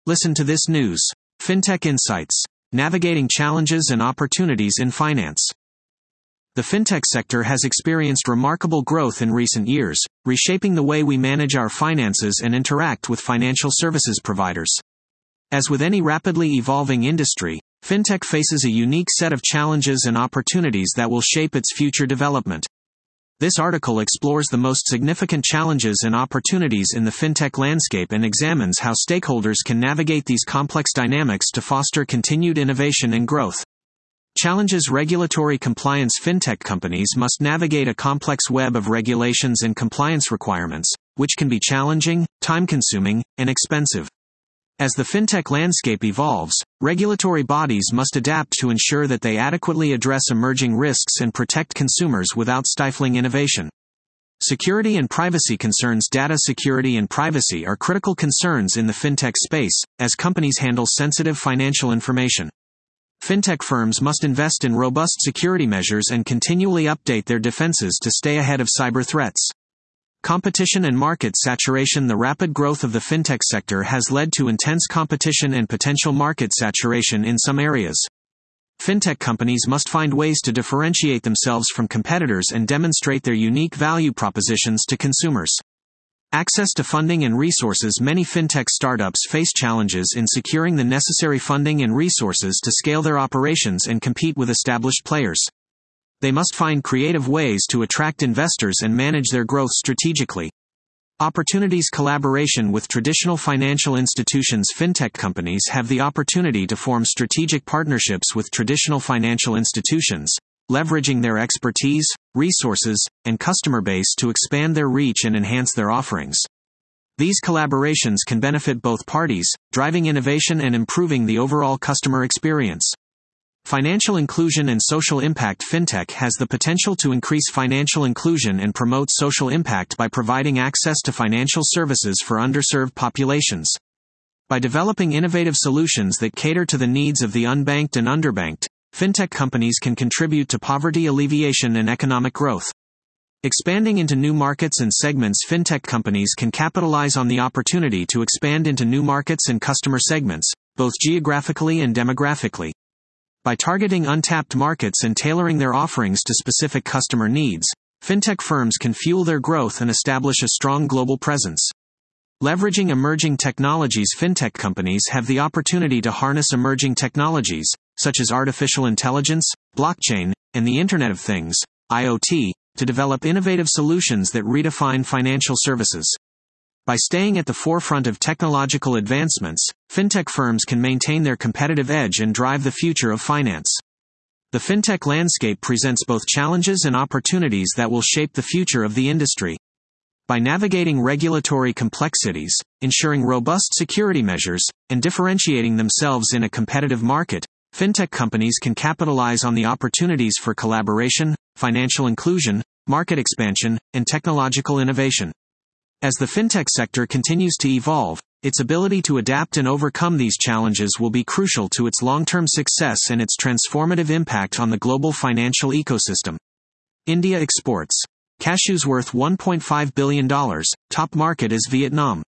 Listen to this news. FinTech Insights. Navigating challenges and opportunities in finance. The fintech sector has experienced remarkable growth in recent years, reshaping the way we manage our finances and interact with financial services providers. As with any rapidly evolving industry, fintech faces a unique set of challenges and opportunities that will shape its future development. This article explores the most significant challenges and opportunities in the fintech landscape and examines how stakeholders can navigate these complex dynamics to foster continued innovation and growth. Challenges. Regulatory compliance. Fintech companies must navigate a complex web of regulations and compliance requirements, which can be challenging, time-consuming, and expensive. As the fintech landscape evolves, regulatory bodies must adapt to ensure that they adequately address emerging risks and protect consumers without stifling innovation. Security and privacy concerns. Data security and privacy are critical concerns in the fintech space, as companies handle sensitive financial information. Fintech firms must invest in robust security measures and continually update their defenses to stay ahead of cyber threats. Competition and market saturation. The rapid growth of the fintech sector has led to intense competition and potential market saturation in some areas. Fintech companies must find ways to differentiate themselves from competitors and demonstrate their unique value propositions to consumers. Access to funding and resources. Many fintech startups face challenges in securing the necessary funding and resources to scale their operations and compete with established players. They must find creative ways to attract investors and manage their growth strategically. Opportunities. Collaboration with traditional financial institutions. Fintech companies have the opportunity to form strategic partnerships with traditional financial institutions, leveraging their expertise, resources, and customer base to expand their reach and enhance their offerings. These collaborations can benefit both parties, driving innovation and improving the overall customer experience. Financial inclusion and social impact. Fintech has the potential to increase financial inclusion and promote social impact by providing access to financial services for underserved populations. By developing innovative solutions that cater to the needs of the unbanked and underbanked, fintech companies can contribute to poverty alleviation and economic growth. Expanding into new markets and segments. Fintech companies can capitalize on the opportunity to expand into new markets and customer segments, both geographically and demographically. By targeting untapped markets and tailoring their offerings to specific customer needs, fintech firms can fuel their growth and establish a strong global presence. Leveraging emerging technologies. Fintech companies have the opportunity to harness emerging technologies, such as artificial intelligence, blockchain, and the Internet of Things, IoT, to develop innovative solutions that redefine financial services. By staying at the forefront of technological advancements, fintech firms can maintain their competitive edge and drive the future of finance. The fintech landscape presents both challenges and opportunities that will shape the future of the industry. By navigating regulatory complexities, ensuring robust security measures, and differentiating themselves in a competitive market, fintech companies can capitalize on the opportunities for collaboration, financial inclusion, market expansion, and technological innovation. As the fintech sector continues to evolve, its ability to adapt and overcome these challenges will be crucial to its long-term success and its transformative impact on the global financial ecosystem. India exports. Cashews worth $1.5 billion, top market is Vietnam.